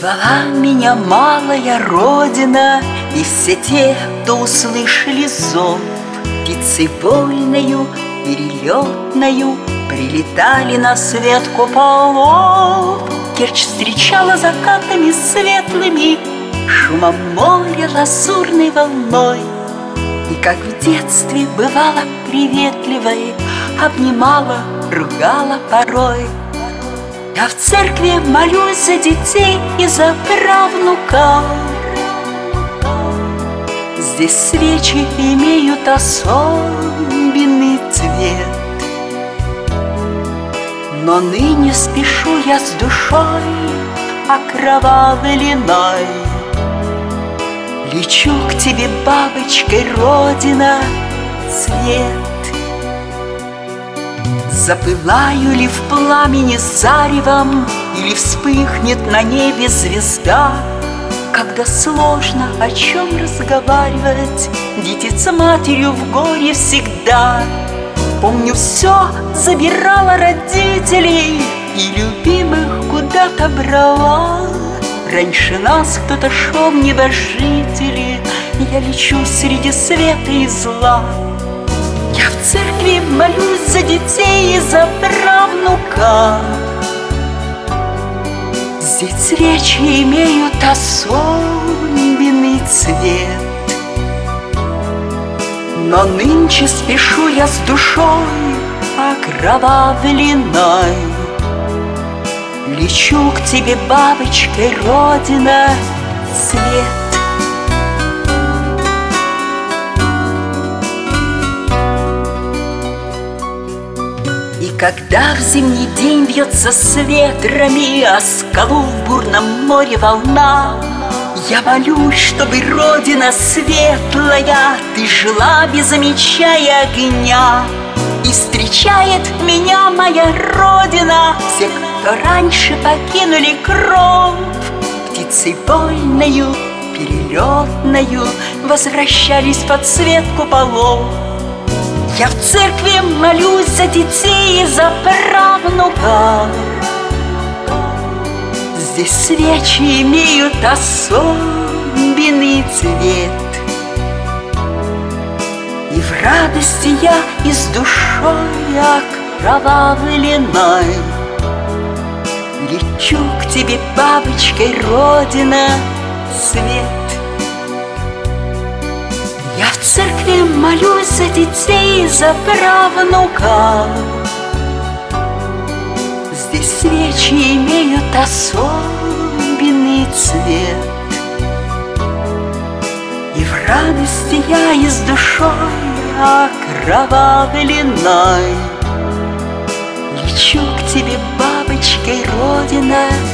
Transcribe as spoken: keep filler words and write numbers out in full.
Звала меня малая родина, и все те, кто услышали зов, птицей вольною, перелетною прилетали на свет куполов. Керчь встречала закатами светлыми, шумом моря лазурной волной. И как в детстве бывала приветливой, обнимала, ругала порой. Я в церкви молюсь за детей и за правнуков. Здесь свечи имеют особенный цвет. Но ныне спешу я с душой окровавленной. Лечу к тебе, бабочкой, Родина, свет. Запылаю ли в пламени заревом, или вспыхнет на небе звезда, когда сложно о чем разговаривать, детица матерью в горе всегда. Помню, все забирала родителей и любимых куда-то брала. Раньше нас кто-то шел в небожители, я лечу среди света и зла. Я в церкви молюсь за детей и за правнука. Здесь свечи имеют особенный цвет. Но нынче спешу я с душой окровавленной. Лечу к тебе, бабочкой, Родина, свет. И когда в зимний день бьется с ветрами о скалу в бурном море волна, я молюсь, чтобы, Родина светлая, ты жила без замечая огня. И встречает меня моя Родина, всех, кто раньше покинули кров, птицей вольною, перелетною возвращались под свет куполов. Я в церкви молюсь за детей и за правнуков. Здесь свечи имеют особенный цвет. И в радости я и с душой окровавленной лечу к тебе, бабочкой, Родина, свет. Я в церкви молюсь за детей и за правнуков. Здесь свечи имеют особенный цвет. И в радости я и с душой окровавленной лечу к тебе, бабочкой, Родина,